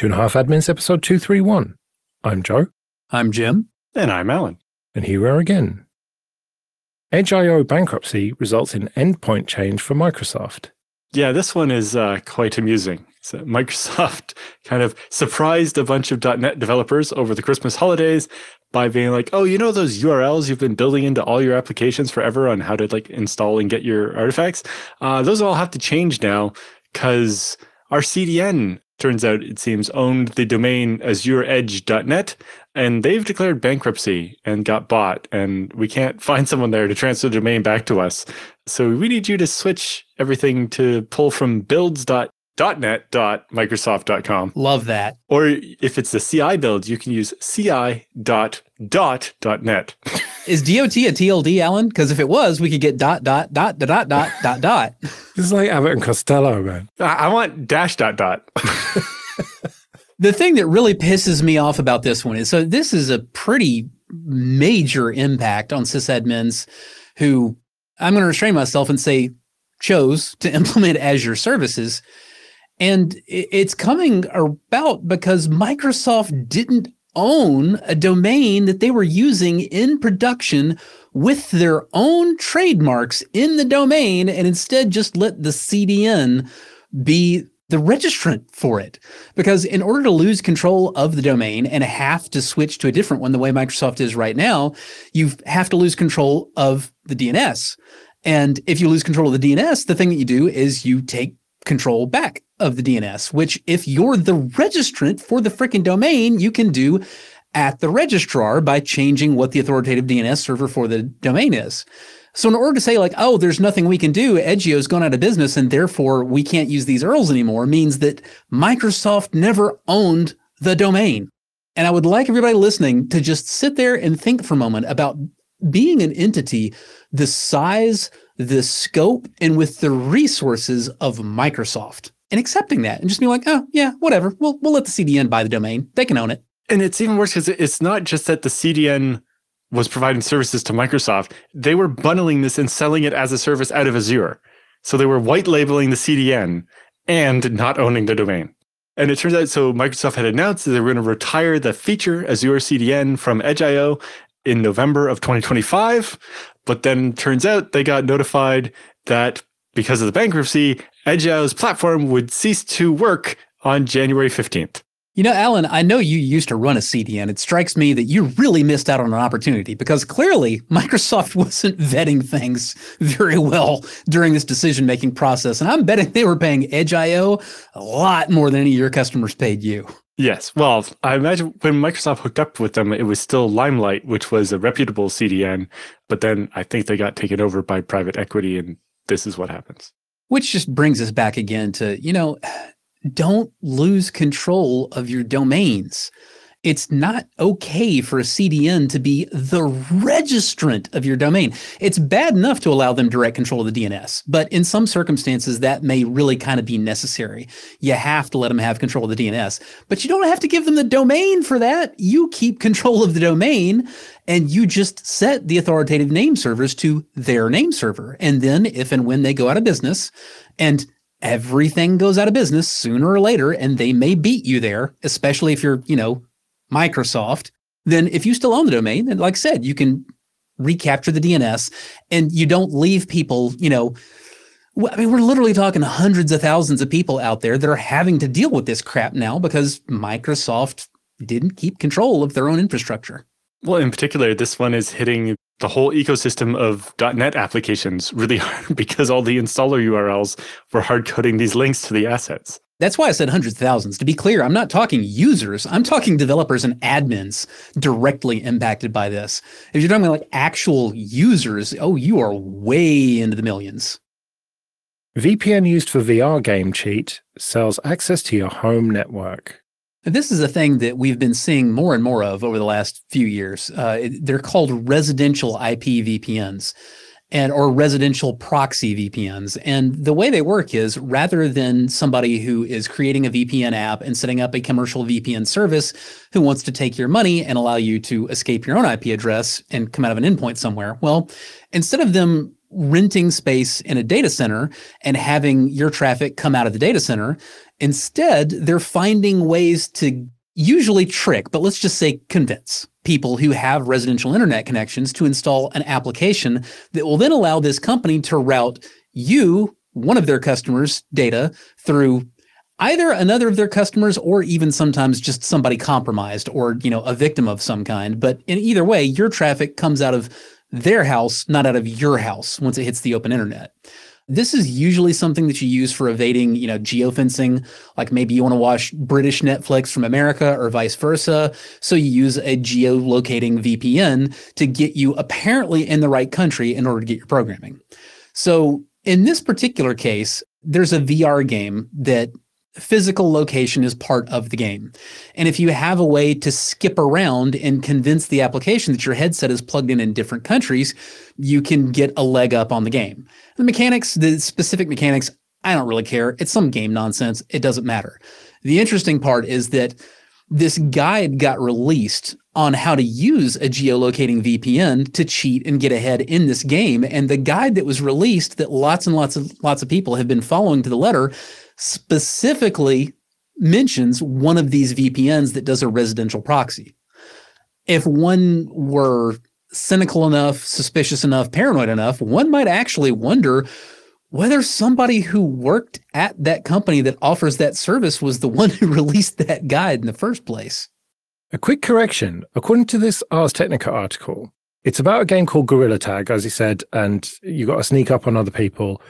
Two and a Half Admins, episode 231. I'm Joe. I'm Jim. And I'm Alan. And here we are again. Edge.io bankruptcy results in endpoint change for Microsoft. Yeah, this one is quite amusing. So Microsoft kind of surprised a bunch of .NET developers over the Christmas holidays by being like, oh, you know those URLs you've been building into all your applications forever on how to like install and get your artifacts? Those all have to change now because our CDN, turns out, it seems, owned the domain azureedge.net, and they've declared bankruptcy and got bought, and we can't find someone there to transfer the domain back to us. So we need you to switch everything to pull from builds.net.microsoft.com. Love that. Or if it's the CI build, you can use ci.dot.net. Is DOT a TLD, Alan? Because if it was, we could get dot. This is like Abbott and Costello, man. I want dash dot dot. The thing that really pisses me off about this one is, so this is a pretty major impact on sysadmins who, I'm going to restrain myself and say, chose to implement Azure services. And it's coming about because Microsoft didn't own a domain that they were using in production with their own trademarks in the domain, and instead just let the CDN be the registrant for it. Because in order to lose control of the domain and have to switch to a different one the way Microsoft is right now, you have to lose control of the DNS. And if you lose control of the DNS, the thing that you do is you take control back of the DNS, which if you're the registrant for the frickin' domain, you can do at the registrar by changing what the authoritative DNS server for the domain is. So in order to say like, oh, there's nothing we can do, Edgeio's gone out of business and therefore we can't use these URLs anymore, means that Microsoft never owned the domain. And I would like everybody listening to just sit there and think for a moment about being an entity the size, the scope, and with the resources of Microsoft, and accepting that and just being like, oh, yeah, whatever. We'll let the CDN buy the domain. They can own it. And it's even worse because it's not just that the CDN was providing services to Microsoft. They were bundling this and selling it as a service out of Azure. So they were white labeling the CDN and not owning the domain. And it turns out, so Microsoft had announced that they were going to retire the feature Azure CDN from Edge.io in November of 2025. But then turns out they got notified that because of the bankruptcy, Edge.io's platform would cease to work on January 15th. You know, Alan, I know you used to run a CDN. It strikes me that you really missed out on an opportunity because clearly Microsoft wasn't vetting things very well during this decision-making process. And I'm betting they were paying Edge.io a lot more than any of your customers paid you. Yes. Well, I imagine when Microsoft hooked up with them, it was still Limelight, which was a reputable CDN. But then I think they got taken over by private equity, and this is what happens. Which just brings us back again to, don't lose control of your domains. It's not okay for a CDN to be the registrant of your domain. It's bad enough to allow them direct control of the DNS, but in some circumstances, that may really kind of be necessary. You have to let them have control of the DNS, but you don't have to give them the domain for that. You keep control of the domain, and you just set the authoritative name servers to their name server. And then if and when they go out of business, and everything goes out of business sooner or later, and they may beat you there, especially if you're, Microsoft, then if you still own the domain, then like I said, you can recapture the DNS and you don't leave people, we're literally talking hundreds of thousands of people out there that are having to deal with this crap now because Microsoft didn't keep control of their own infrastructure. Well, in particular, this one is hitting the whole ecosystem of .NET applications really hard because all the installer URLs were hard coding these links to the assets. That's why I said hundreds of thousands. To be clear, I'm not talking users. I'm talking developers and admins directly impacted by this. If you're talking about like actual users, you are way into the millions. VPN used for VR game cheat sells access to your home network. This is a thing that we've been seeing more and more of over the last few years. They're called residential IP VPNs. Or residential proxy VPNs. And the way they work is rather than somebody who is creating a VPN app and setting up a commercial VPN service who wants to take your money and allow you to escape your own IP address and come out of an endpoint somewhere, well, instead of them renting space in a data center and having your traffic come out of the data center, Instead, they're finding ways to usually trick, but let's just say convince people who have residential internet connections to install an application that will then allow this company to route you, one of their customers' data, through either another of their customers or even sometimes just somebody compromised or, a victim of some kind. But in either way, your traffic comes out of their house, not out of your house once it hits the open internet. This is usually something that you use for evading, geofencing, like maybe you want to watch British Netflix from America or vice versa. So you use a geolocating VPN to get you apparently in the right country in order to get your programming. So in this particular case, there's a VR game that physical location is part of the game. And if you have a way to skip around and convince the application that your headset is plugged in different countries, you can get a leg up on the game. The specific mechanics, I don't really care. It's some game nonsense. It doesn't matter. The interesting part is that this guide got released on how to use a geolocating VPN to cheat and get ahead in this game. And the guide that was released that lots and lots of people have been following to the letter specifically mentions one of these VPNs that does a residential proxy. If one were cynical enough, suspicious enough, paranoid enough, one might actually wonder whether somebody who worked at that company that offers that service was the one who released that guide in the first place. A quick correction. According to this Ars Technica article, it's about a game called Gorilla Tag, as he said, and you got to sneak up on other people.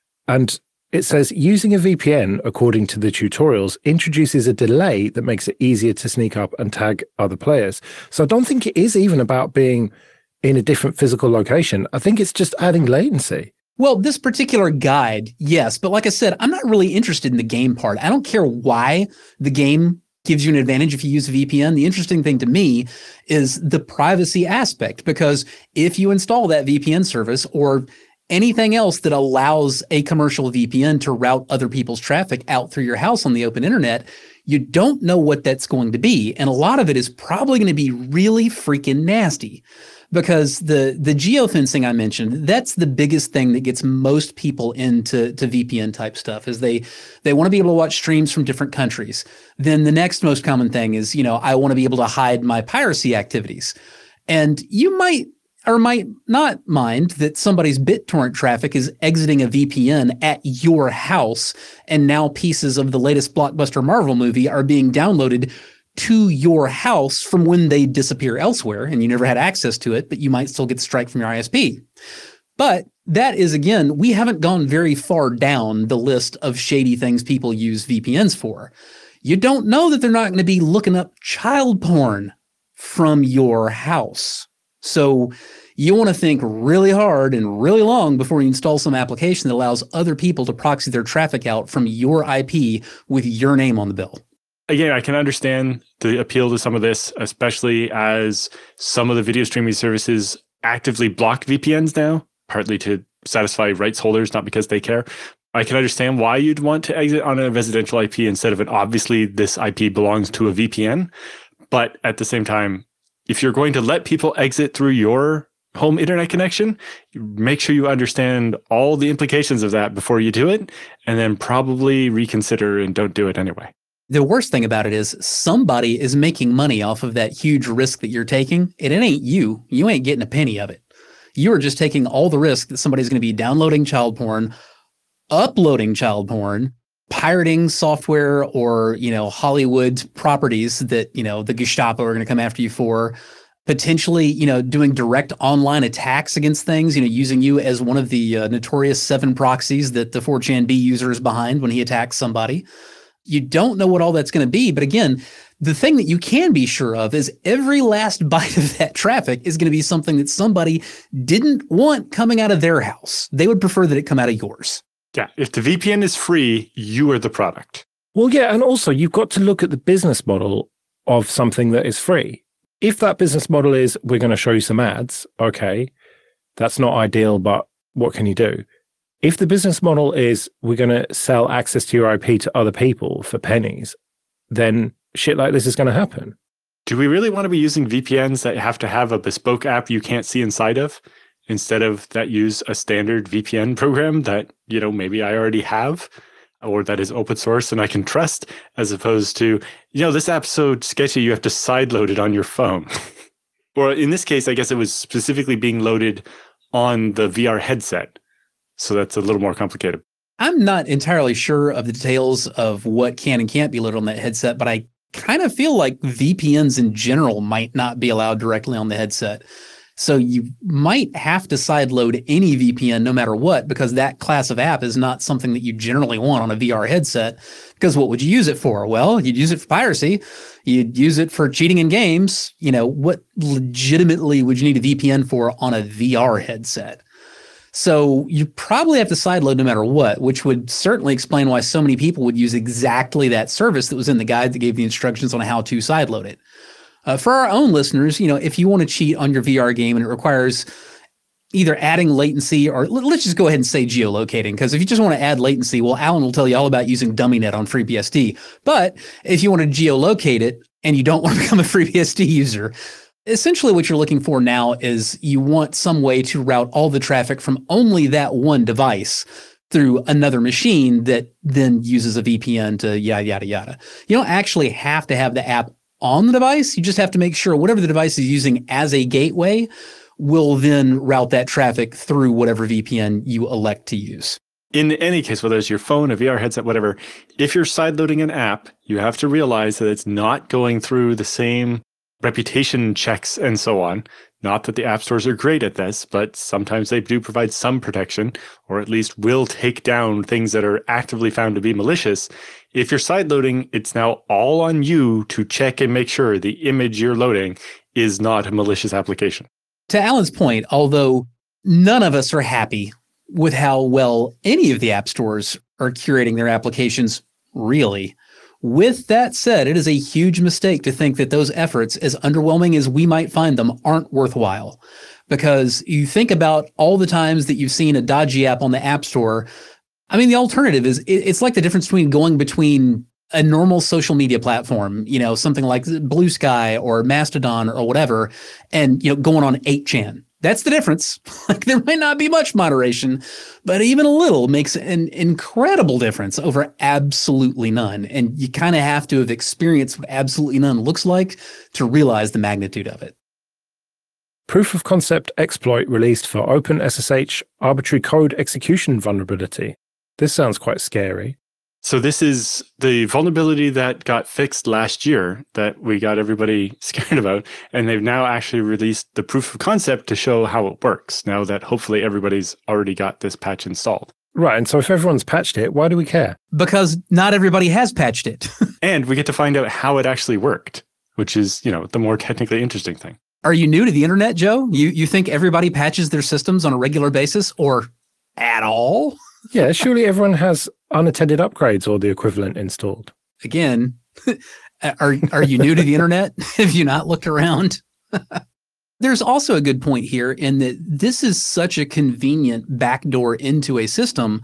And it says using a VPN, according to the tutorials, introduces a delay that makes it easier to sneak up and tag other players. So I don't think it is even about being in a different physical location. I think it's just adding latency. Well, this particular guide, yes. But like I said, I'm not really interested in the game part. I don't care why the game gives you an advantage if you use a VPN. The interesting thing to me is the privacy aspect, because if you install that VPN service or anything else that allows a commercial VPN to route other people's traffic out through your house on the open internet, you don't know what that's going to be. And a lot of it is probably going to be really freaking nasty, because the geofencing I mentioned, that's the biggest thing that gets most people into VPN type stuff, is they want to be able to watch streams from different countries. Then the next most common thing is, I want to be able to hide my piracy activities. And you might or might not mind that somebody's BitTorrent traffic is exiting a VPN at your house, and now pieces of the latest blockbuster Marvel movie are being downloaded to your house from when they disappear elsewhere, and you never had access to it, but you might still get the strike from your ISP. But that is, again, we haven't gone very far down the list of shady things people use VPNs for. You don't know that they're not going to be looking up child porn from your house. So you want to think really hard and really long before you install some application that allows other people to proxy their traffic out from your IP with your name on the bill. Again, I can understand the appeal to some of this, especially as some of the video streaming services actively block VPNs now, partly to satisfy rights holders, not because they care. I can understand why you'd want to exit on a residential IP instead of obviously this IP belongs to a VPN. But at the same time, if you're going to let people exit through your home internet connection, make sure you understand all the implications of that before you do it, and then probably reconsider and don't do it anyway. The worst thing about it is somebody is making money off of that huge risk that you're taking, and it ain't you. You ain't getting a penny of it. You are just taking all the risk that somebody's going to be downloading child porn, uploading child porn, pirating software or, Hollywood properties that, the Gestapo are going to come after you for, potentially, doing direct online attacks against things, using you as one of the notorious 7 proxies that the 4chanB user is behind when he attacks somebody. You don't know what all that's going to be. But again, the thing that you can be sure of is every last byte of that traffic is going to be something that somebody didn't want coming out of their house. They would prefer that it come out of yours. Yeah, if the VPN is free, you are the product. Well, yeah, and also you've got to look at the business model of something that is free. If that business model is, we're going to show you some ads, okay, that's not ideal, but what can you do? If the business model is, we're going to sell access to your IP to other people for pennies, then shit like this is going to happen. Do we really want to be using VPNs that have to have a bespoke app you can't see inside of, instead of that use a standard VPN program that, maybe I already have? or that is open source and I can trust, as opposed to, this app's so sketchy, you have to sideload it on your phone. Or in this case, I guess it was specifically being loaded on the VR headset. So that's a little more complicated. I'm not entirely sure of the details of what can and can't be loaded on that headset, but I kind of feel like VPNs in general might not be allowed directly on the headset. So you might have to sideload any VPN no matter what, because that class of app is not something that you generally want on a VR headset. Because what would you use it for? Well, you'd use it for piracy. You'd use it for cheating in games. What legitimately would you need a VPN for on a VR headset? So you probably have to sideload no matter what, which would certainly explain why so many people would use exactly that service that was in the guide that gave the instructions on how to sideload it. For our own listeners, if you want to cheat on your VR game and it requires either adding latency or let's just go ahead and say geolocating, because if you just want to add latency, well, Alan will tell you all about using DummyNet on FreeBSD. But if you want to geolocate it and you don't want to become a FreeBSD user, essentially what you're looking for now is you want some way to route all the traffic from only that one device through another machine that then uses a VPN to yada, yada, yada. You don't actually have to have the app on the device. You just have to make sure whatever the device is using as a gateway will then route that traffic through whatever VPN you elect to use. In any case, whether it's your phone, a VR headset, whatever, if you're sideloading an app, you have to realize that it's not going through the same reputation checks and so on. Not that the app stores are great at this, but sometimes they do provide some protection, or at least will take down things that are actively found to be malicious. If you're sideloading, it's now all on you to check and make sure the image you're loading is not a malicious application. To Alan's point, although none of us are happy with how well any of the app stores are curating their applications, really, with that said, it is a huge mistake to think that those efforts, as underwhelming as we might find them, aren't worthwhile. Because you think about all the times that you've seen a dodgy app on the App Store. I mean, the alternative is it's like the difference between going between a normal social media platform, something like Blue Sky or Mastodon or whatever, and going on 8chan. That's the difference. Like, there might not be much moderation, but even a little makes an incredible difference over absolutely none. And you kind of have to have experienced what absolutely none looks like to realize the magnitude of it. Proof of concept exploit released for OpenSSH arbitrary code execution vulnerability. This sounds quite scary. So this is the vulnerability that got fixed last year that we got everybody scared about. And they've now actually released the proof of concept to show how it works, now that hopefully everybody's already got this patch installed. Right. And so if everyone's patched it, why do we care? Because not everybody has patched it. And we get to find out how it actually worked, which is, the more technically interesting thing. Are you new to the internet, Joe? You think everybody patches their systems on a regular basis or at all? Yeah, surely everyone has unattended upgrades or the equivalent installed. Again, are you new to the internet? Have you not looked around? There's also a good point here in that this is such a convenient backdoor into a system.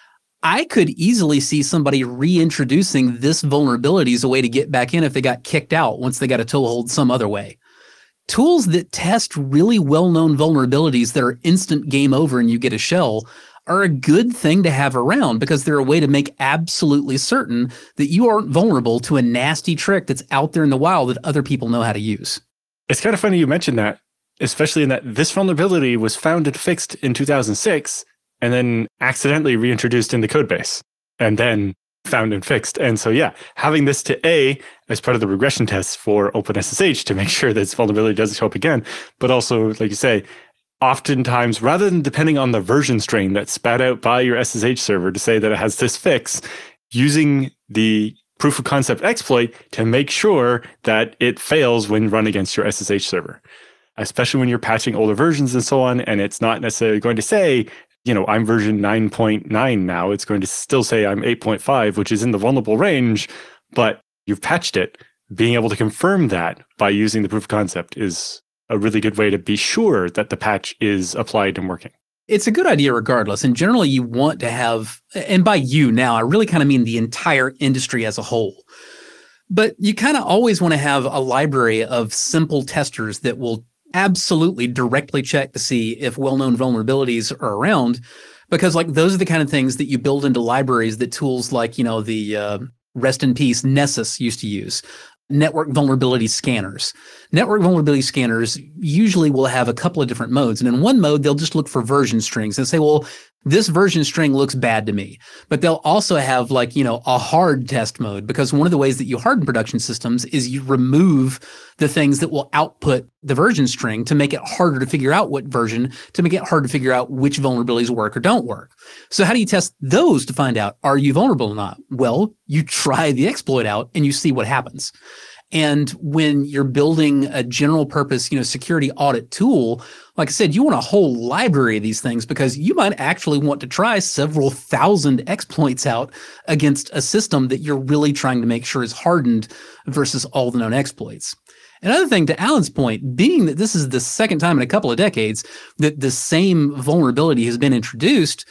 I could easily see somebody reintroducing this vulnerability as a way to get back in if they got kicked out once they got a toehold some other way. Tools that test really well-known vulnerabilities that are instant game over and you get a shell are a good thing to have around because they're a way to make absolutely certain that you aren't vulnerable to a nasty trick that's out there in the wild that other people know how to use. It's kind of funny you mentioned that, especially in that this vulnerability was found and fixed in 2006 and then accidentally reintroduced in the code base and then found and fixed. And so, yeah, having this to A as part of the regression tests for OpenSSH to make sure that this vulnerability doesn't show up again, but also, like you say, oftentimes, rather than depending on the version strain that's spat out by your SSH server to say that it has this fix, using the proof of concept exploit to make sure that it fails when run against your SSH server, especially when you're patching older versions and so on. And it's not necessarily going to say, I'm version 9.9 now. It's going to still say I'm 8.5, which is in the vulnerable range, but you've patched it. Being able to confirm that by using the proof of concept is a really good way to be sure that the patch is applied and working. It's a good idea regardless. And generally you want to have, and by you now, I really kind of mean the entire industry as a whole. But you kind of always want to have a library of simple testers that will absolutely directly check to see if well-known vulnerabilities are around. Because like those are the kind of things that you build into libraries that tools like, the rest in peace Nessus used to use. Network vulnerability scanners. Network vulnerability scanners usually will have a couple of different modes. And in one mode, they'll just look for version strings and say, well, this version string looks bad to me. But they'll also have a hard test mode, because one of the ways that you harden production systems is you remove the things that will output the version string to make it harder to figure out what version, to make it hard to figure out which vulnerabilities work or don't work. So how do you test those to find out, are you vulnerable or not? Well, you try the exploit out and you see what happens. And when you're building a general purpose, security audit tool, like I said, you want a whole library of these things, because you might actually want to try several thousand exploits out against a system that you're really trying to make sure is hardened versus all the known exploits. Another thing, to Alan's point, being that this is the second time in a couple of decades that the same vulnerability has been introduced,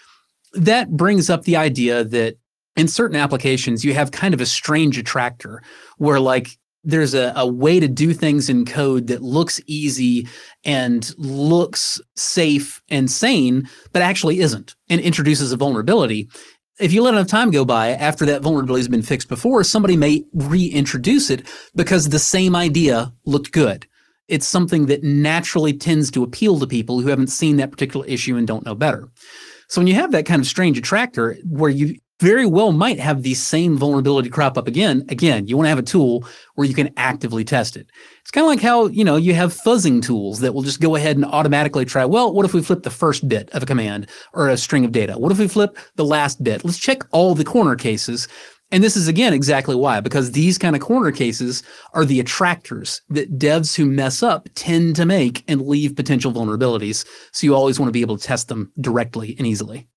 that brings up the idea that in certain applications, you have kind of a strange attractor where there's a way to do things in code that looks easy and looks safe and sane, but actually isn't, and introduces a vulnerability. If you let enough time go by after that vulnerability has been fixed before, somebody may reintroduce it because the same idea looked good. It's something that naturally tends to appeal to people who haven't seen that particular issue and don't know better. So when you have that kind of strange attractor where you very well might have the same vulnerability crop up again, you want to have a tool where you can actively test it. It's kind of like how, you have fuzzing tools that will just go ahead and automatically try, well, what if we flip the first bit of a command or a string of data? What if we flip the last bit? Let's check all the corner cases. And this is, again, exactly why, because these kind of corner cases are the attractors that devs who mess up tend to make and leave potential vulnerabilities. So you always want to be able to test them directly and easily.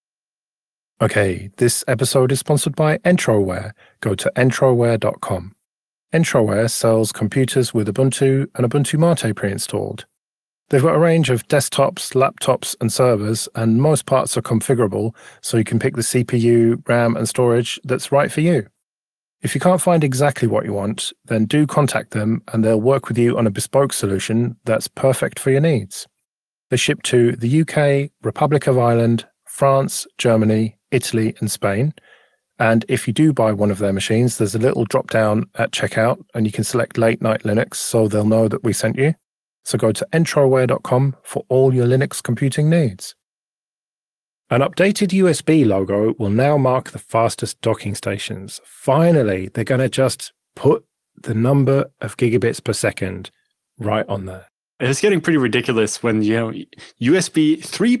Okay, this episode is sponsored by Entroware. Go to entroware.com. Entroware sells computers with Ubuntu and Ubuntu Mate pre-installed. They've got a range of desktops, laptops, and servers, and most parts are configurable, so you can pick the CPU, RAM, and storage that's right for you. If you can't find exactly what you want, then do contact them, and they'll work with you on a bespoke solution that's perfect for your needs. They ship to the UK, Republic of Ireland, France, Germany, Italy, and Spain. And if you do buy one of their machines, there's a little drop down at checkout, and you can select Late Night Linux so they'll know that we sent you. So go to entroware.com for all your Linux computing needs. An updated USB logo will now mark the fastest docking stations. Finally, they're going to just put the number of gigabits per second right on there. It's getting pretty ridiculous when, USB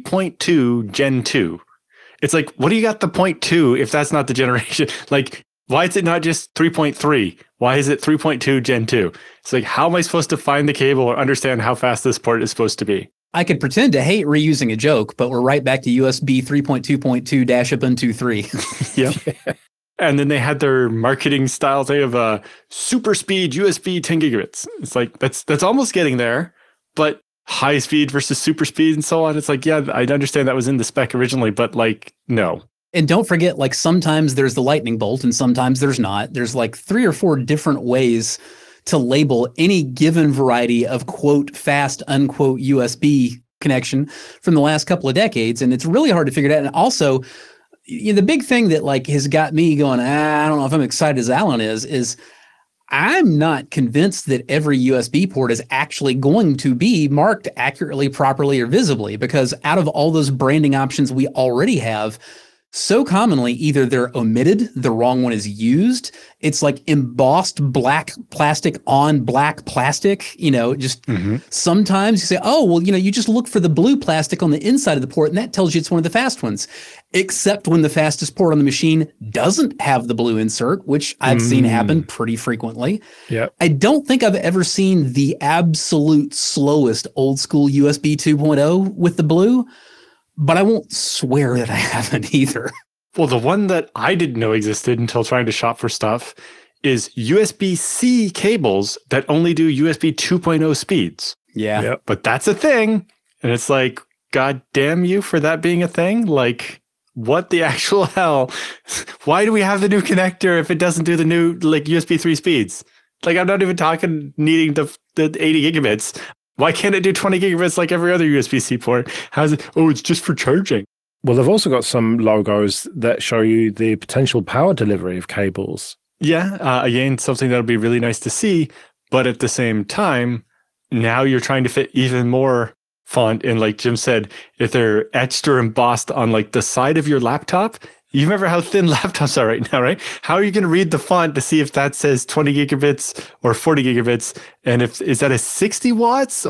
3.2 Gen 2. It's like, what do you got the 0.2 if that's not the generation? Why is it not just 3.3? Why is it 3.2 Gen 2? It's like, how am I supposed to find the cable or understand how fast this port is supposed to be? I could pretend to hate reusing a joke, but we're right back to USB 3.2.2-Ubuntu 3. Yep. And then they had their marketing style thing of super speed USB 10 gigabits. It's like, that's almost getting there, but high speed versus super speed and so on. It's like, yeah, I understand that was in the spec originally, but no. And don't forget, sometimes there's the lightning bolt and sometimes there's not. There's 3 or 4 different ways to label any given variety of quote fast unquote USB connection from the last couple of decades. And it's really hard to figure it out. And also, the big thing that has got me going, I don't know if I'm excited as Alan is I'm not convinced that every USB port is actually going to be marked accurately, properly, or visibly, because out of all those branding options we already have, so commonly either they're omitted, the wrong one is used. It's embossed black plastic on black plastic, Sometimes you say, oh, well, you just look for the blue plastic on the inside of the port and that tells you it's one of the fast ones, except when the fastest port on the machine doesn't have the blue insert, which I've seen happen pretty frequently. Yeah. I don't think I've ever seen the absolute slowest old school USB 2.0 with the blue, but I won't swear that I haven't either. Well, the one that I didn't know existed until trying to shop for stuff is USB-C cables that only do USB 2.0 speeds. Yeah. Yep. But that's a thing. And it's like, God damn you for that being a thing. What the actual hell? Why do we have the new connector if it doesn't do the new USB 3 speeds? I'm not even talking needing the 80 gigabits. Why can't it do 20 gigabits like every other USB-C port? How's it? Oh, it's just for charging. Well, they've also got some logos that show you the potential power delivery of cables. Yeah, again, something that'll be really nice to see. But at the same time, now you're trying to fit even more font in, like Jim said, if they're etched or embossed on like the side of your laptop. You remember how thin laptops are right now, right? How are you going to read the font to see if that says 20 gigabits or 40 gigabits? And is that a 60 watts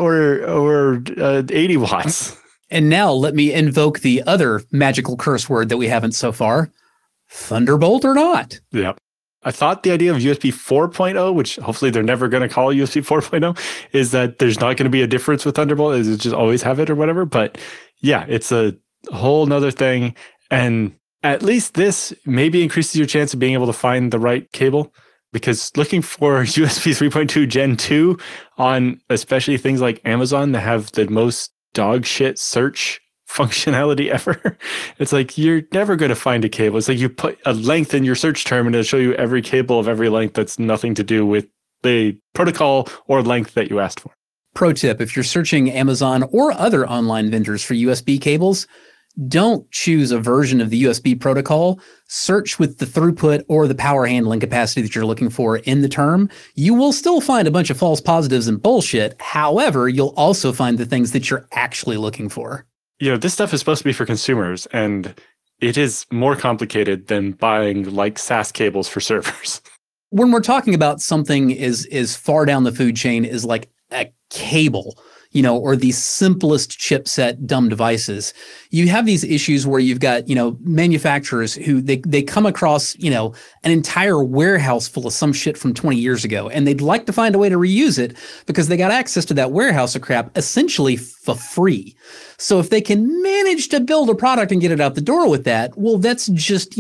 or 80 watts? And now let me invoke the other magical curse word that we haven't so far. Thunderbolt or not. Yeah. I thought the idea of USB 4.0, which hopefully they're never going to call USB 4.0, is that there's not going to be a difference with Thunderbolt. Is it just always have it or whatever? But yeah, it's a whole nother thing. And at least this maybe increases your chance of being able to find the right cable, because looking for USB 3.2 Gen 2 on especially things like Amazon that have the most dog shit search functionality ever, it's like you're never going to find a cable. It's like you put a length in your search term and it'll show you every cable of every length that's nothing to do with the protocol or length that you asked for. Pro tip, if you're searching Amazon or other online vendors for USB cables, don't choose a version of the USB protocol. Search with the throughput or the power handling capacity that you're looking for in the term. You will still find a bunch of false positives and bullshit. However, you'll also find the things that you're actually looking for. You know, this stuff is supposed to be for consumers, and it is more complicated than buying like SAS cables for servers. When we're talking about something is far down the food chain is like a cable, or the simplest chipset dumb devices, you have these issues where you've got, manufacturers who they come across, an entire warehouse full of some shit from 20 years ago, and they'd like to find a way to reuse it because they got access to that warehouse of crap essentially for free. So if they can manage to build a product and get it out the door with that, well, that's just,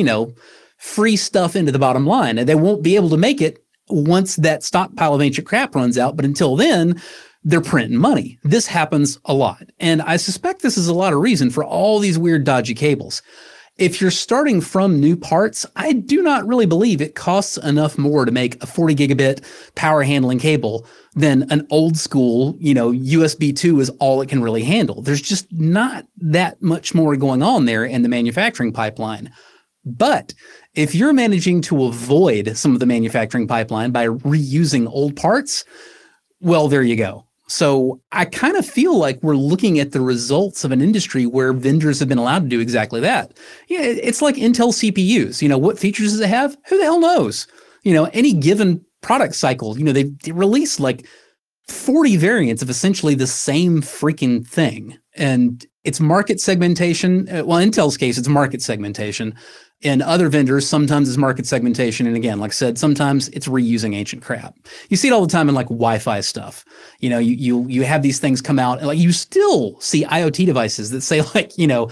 free stuff into the bottom line. And they won't be able to make it once that stockpile of ancient crap runs out. But until then, they're printing money. This happens a lot. And I suspect this is a lot of reason for all these weird, dodgy cables. If you're starting from new parts, I do not really believe it costs enough more to make a 40 gigabit power handling cable than an old school, USB 2 is all it can really handle. There's just not that much more going on there in the manufacturing pipeline. But if you're managing to avoid some of the manufacturing pipeline by reusing old parts, well, there you go. So I kind of feel like we're looking at the results of an industry where vendors have been allowed to do exactly that. Yeah, it's like Intel CPUs. What features does it have? Who the hell knows? Any given product cycle, they release like 40 variants of essentially the same freaking thing. And it's market segmentation. Well, in Intel's case, it's market segmentation. In other vendors, sometimes it's market segmentation. And again, like I said, sometimes it's reusing ancient crap. You see it all the time in like Wi-Fi stuff. You have these things come out and like you still see IoT devices that say like,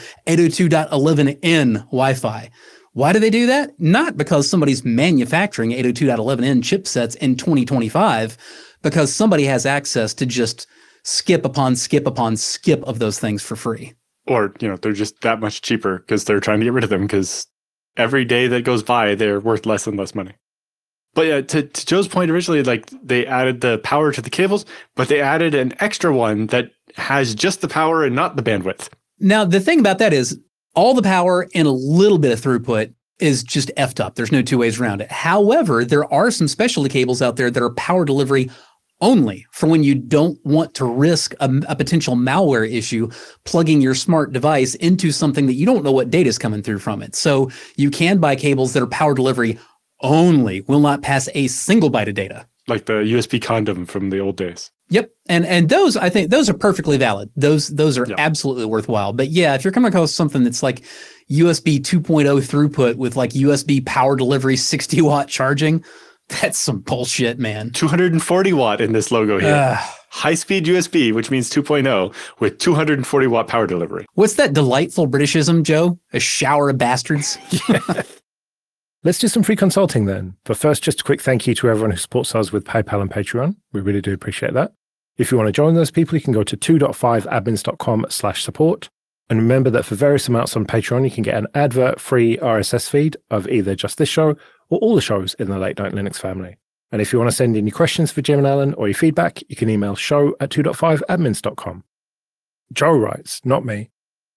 802.11n Wi-Fi. Why do they do that? Not because somebody's manufacturing 802.11n chipsets in 2025, because somebody has access to just skip upon skip upon skip of those things for free. Or, they're just that much cheaper because they're trying to get rid of them because every day that goes by, they're worth less and less money. But yeah, to Joe's point originally, like they added the power to the cables, but they added an extra one that has just the power and not the bandwidth. Now, the thing about that is all the power and a little bit of throughput is just effed up. There's no two ways around it. However, there are some specialty cables out there that are power delivery only for when you don't want to risk a potential malware issue plugging your smart device into something that you don't know what data is coming through from it. So you can buy cables that are power delivery only, will not pass a single byte of data. Like the USB condom from the old days. Yep. And those, I think those are perfectly valid. Those are absolutely worthwhile. But yeah, if you're coming across something that's like USB 2.0 throughput with like USB power delivery 60 watt charging, that's some bullshit, man. 240 watt in this logo here. High-speed USB, which means 2.0, with 240 watt power delivery. What's that delightful Britishism, Joe? A shower of bastards? Yeah. Let's do some free consulting then. But first, just a quick thank you to everyone who supports us with PayPal and Patreon. We really do appreciate that. If you want to join those people, you can go to 2.5admins.com/support. And remember that for various amounts on Patreon, you can get an advert-free RSS feed of either just this show or all the shows in the Late Night Linux family. And if you want to send in your questions for Jim and Alan or your feedback, you can email show@2.5admins.com. Joe writes, not me.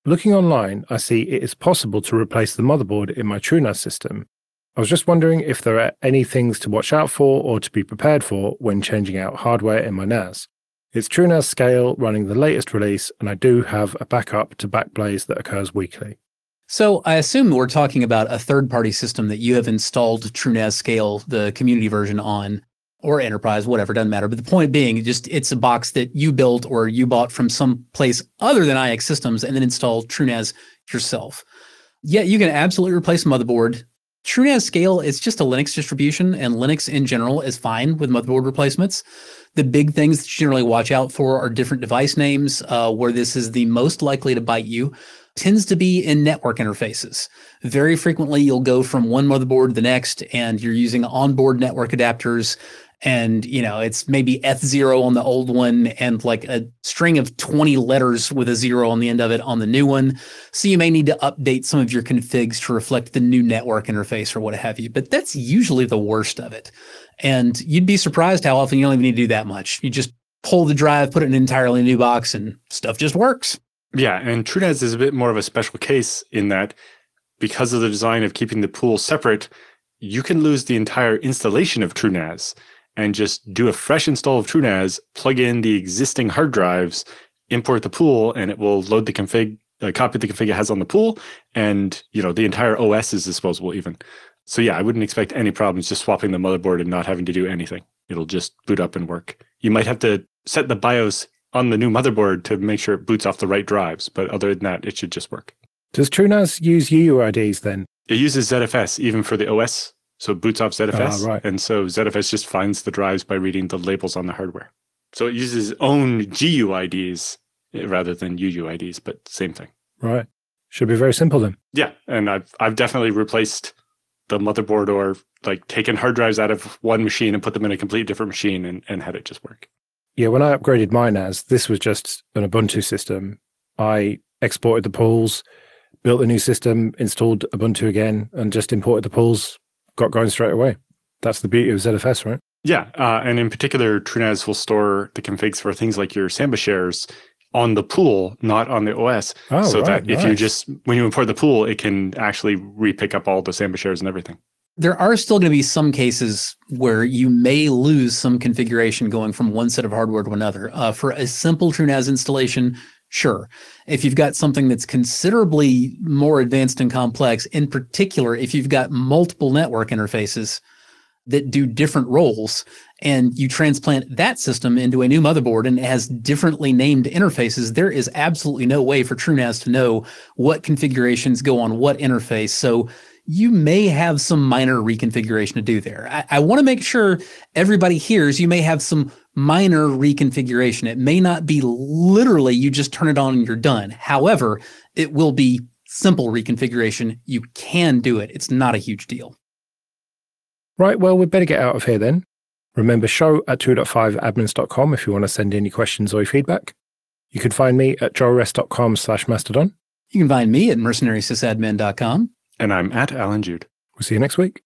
Looking online, I see it is possible to replace the motherboard in my TrueNAS system. I was just wondering if there are any things to watch out for or to be prepared for when changing out hardware in my NAS. It's TrueNAS Scale running the latest release, and I do have a backup to Backblaze that occurs weekly. So I assume we're talking about a third-party system that you have installed TrueNAS Scale, the community version on, or enterprise, whatever, doesn't matter. But the point being, it's a box that you built or you bought from some place other than IX Systems and then installed TrueNAS yourself. Yeah, you can absolutely replace motherboard. TrueNAS Scale is just a Linux distribution, and Linux in general is fine with motherboard replacements. The big things that you generally watch out for are different device names, where this is the most likely to bite you. Tends to be in network interfaces. Very frequently, you'll go from one motherboard to the next, and you're using onboard network adapters. And, it's maybe F0 on the old one and like a string of 20 letters with a 0 on the end of it on the new one. So you may need to update some of your configs to reflect the new network interface or what have you. But that's usually the worst of it. And you'd be surprised how often you don't even need to do that much. You just pull the drive, put it in an entirely new box, and stuff just works. Yeah, and TrueNAS is a bit more of a special case in that because of the design of keeping the pool separate, you can lose the entire installation of TrueNAS and just do a fresh install of TrueNAS, plug in the existing hard drives, import the pool, and it will load the config, copy the config it has on the pool, and the entire OS is disposable even. So yeah, I wouldn't expect any problems just swapping the motherboard and not having to do anything. It'll just boot up and work. You might have to set the BIOS on the new motherboard to make sure it boots off the right drives, but other than that, it should just work. Does TrueNAS use UUIDs then? It uses ZFS even for the OS. So it boots off ZFS, right. And so ZFS just finds the drives by reading the labels on the hardware. So it uses its own GUIDs rather than UUIDs, but same thing. Right. Should be very simple then. Yeah, and I've definitely replaced the motherboard or like taken hard drives out of one machine and put them in a completely different machine and had it just work. Yeah, when I upgraded my NAS, this was just an Ubuntu system. I exported the pools, built a new system, installed Ubuntu again, and just imported the pools. Got going straight away. That's the beauty of ZFS, right? Yeah, and in particular, TrueNAS will store the configs for things like your Samba shares on the pool, not on the OS. That if you just, when you import the pool, it can actually re-pick up all the Samba shares and everything. There are still going to be some cases where you may lose some configuration going from one set of hardware to another. For a simple TrueNAS installation, sure. If you've got something that's considerably more advanced and complex, in particular, if you've got multiple network interfaces that do different roles, and you transplant that system into a new motherboard and it has differently named interfaces, there is absolutely no way for TrueNAS to know what configurations go on what interface. So you may have some minor reconfiguration to do there. I want to make sure everybody hears you may have some minor reconfiguration. It may not be literally you just turn it on and you're done. However, it will be simple reconfiguration. You can do it. It's not a huge deal. Right, well, we'd better get out of here then. Remember, show@2.5admins.com if you want to send any questions or feedback. You can find me at joelrest.com/mastodon. You can find me at mercenarysysadmin.com. And I'm at Alan Jude. We'll see you next week.